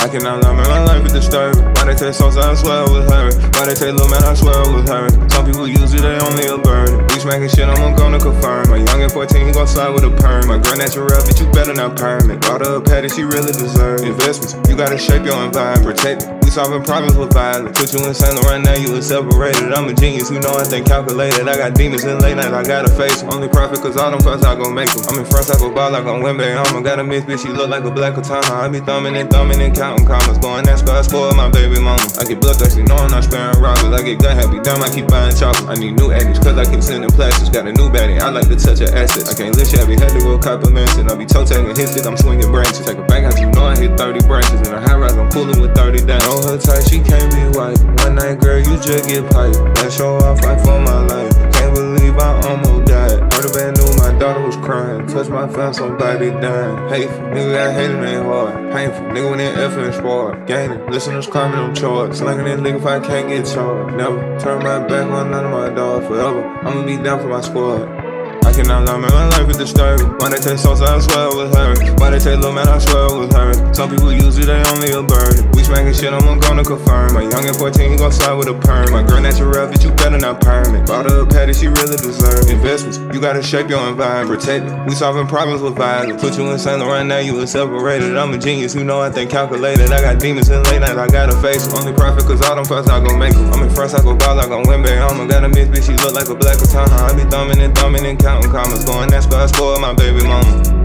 I cannot lie, man, my life is disturbing. Why they take songs, I swear it was her. Why they take little man, I swear it was her. Some people use it, they only a burden. We smacking shit, I'm gonna confirm. My young at 14, he gon' slide with a perm. My girl natural, bitch, you better not perm it. Bought her a patty, she really deserve investments. You gotta shape your environment, protect it. We solving problems with violence. Put you in Saint Laurent, now you was separated. I'm a genius, you know I think calculated. I got demons in late night, I gotta face them. Only profit cause all them cuts I gon' make them. I'm in front, I go ball like on Wembley. I'm got a miss, bitch, she look like a black katana. I be thumbing and counting commas. Going that scar, spoil my baby mama. I get bloodthirsty, know I'm not sparing robbers. I get gun happy, damn, I keep buying choppers. I need new eddies, cause I keep sending plastics. Got a new baddie, I like to touch her assets. I can't live shabby, had to go cop a mansion. I be toe tagging his dick, I'm swinging branches. Take a bank house, you know I hit 30 branches. In a high rise, I'm cooling with 30 down. Know her tight, she can't be white. One night, girl, you just get piped. That show I fight for my life. Can't believe I almost died. Heard a bad news, my daughter was crying. Touch my fam, somebody dying. Hateful, nigga got hated, ain't hard. Painful, nigga went in effort and sport. Gaining, listeners climbing them charts. Slanging that nigga if I can't get charged. Never turn my back on none of my dogs forever. I'ma be down for my squad. I cannot lie, man, my life is disturbing. Why they take songs, I swear it was her. Why they take little man, I swear it was her. Some people use it, they only a burden. We smacking shit, I'm gonna confirm. My young at 14, he gon' slide with a perm. My girl natural, bitch, you better not perm it. Bought her a patty, she really deserve investments. You gotta shape your environment, protect it. We solving problems with violence. Put you in Saint Laurent, now you was separated. I'm a genius, you know I think calculated. I got demons in late night, I gotta face them. Only profit cause all them cuts I gon' make them. I'm in front, I go ball like on Wembley. I'm got a miss, bitch, she look like a black katana. I be thumbing and counting commas. Going that spot, spoil my baby mama.